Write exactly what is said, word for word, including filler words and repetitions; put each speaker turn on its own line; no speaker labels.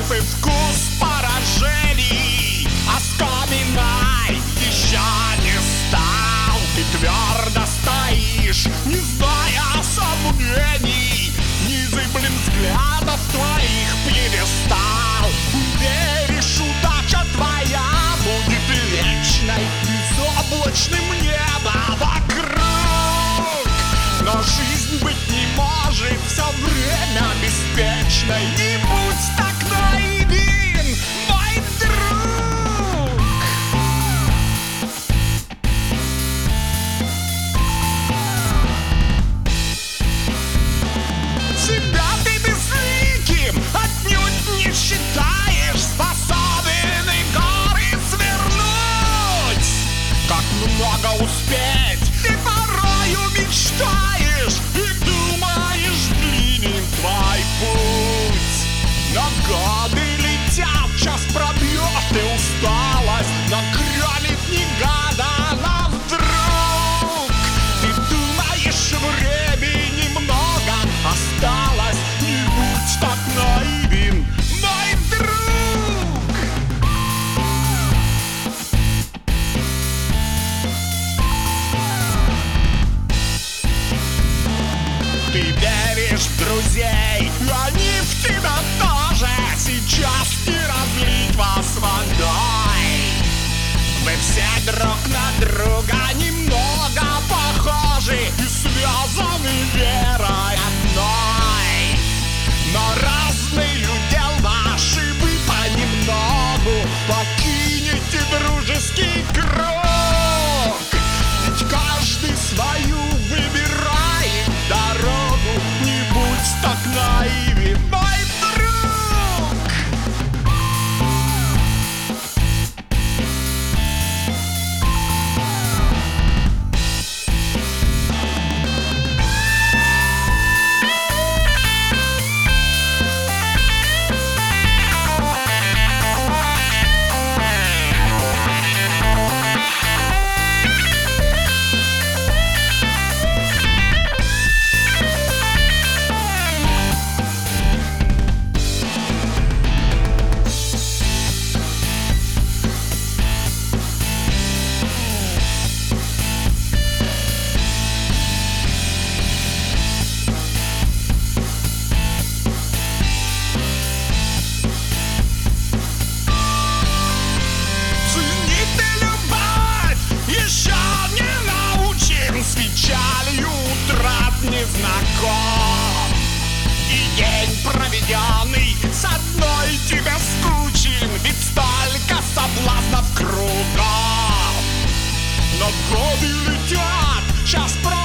и вкус поражений оскоминай еще не стал. Ты твердо стоишь, не зная сомнений, незыблем взглядов твоих пьедестал. Веришь, удача твоя будет вечной, безоблачным небо вокруг. Но жизнь быть не может все время беспечной. Не будь так наивен, мой друг. Себя ты безликим отнюдь не считаешь, способен и горы свернуть. Как много успеть ты порою мечтаешь и думаешь, длинен твой путь. Но годы летят, час пробьет и усталость нагрянет негаданно вдруг. Ты думаешь, времени много осталось, не будь так наивен, мой друг. Ты веришь в друзей, они в тебя тоже. Сейчас не разлить вас водой. Вы все друг на друга немного похожи и связаны верой одной. Но разные дел ваши, вы понемногу покинете дружеский круг. Ведь каждый свою выбирает дорогу. Не будь так наивен, мой друг. Не знаком, и день проведенный с одной тебя скучен, ведь столько соблазнов кругом. Но годы летят, час пройдет.